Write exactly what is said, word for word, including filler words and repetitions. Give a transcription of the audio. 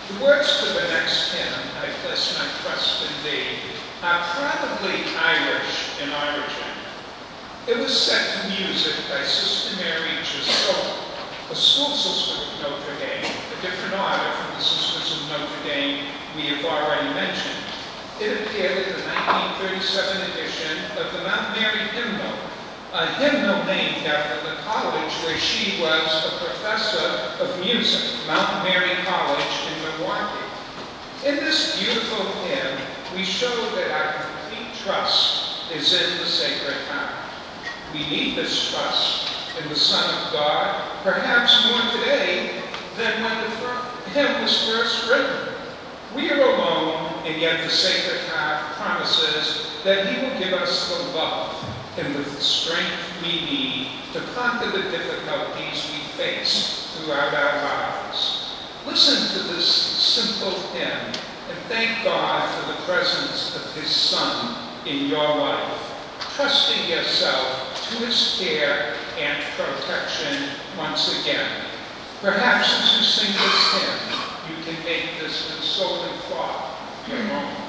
The words to the next hymn, I Place My Trust in Thee, are probably Irish in origin. It was set to music by Sister Mary Chisola, a school sister of Notre Dame, a different order from the Sisters of Notre Dame we have already mentioned. It appeared in the nineteen thirty-seven edition of the Mount Mary Hymnal, a hymnal named after the college where she was a professor of music, Mount Mary College in Milwaukee. In this beautiful hymn, we show that our complete trust is in the Sacred Heart. We need this trust in the Son of God, perhaps more today than when the hymn was first written. We are alone, and yet the Sacred Heart promises that He will give us the love and the strength we need to conquer the difficulties we face throughout our lives. Listen to this simple hymn and thank God for the presence of His Son in your life, trusting yourself to His care and protection once again. Perhaps as you sing this hymn, you can make this consoling thought your own.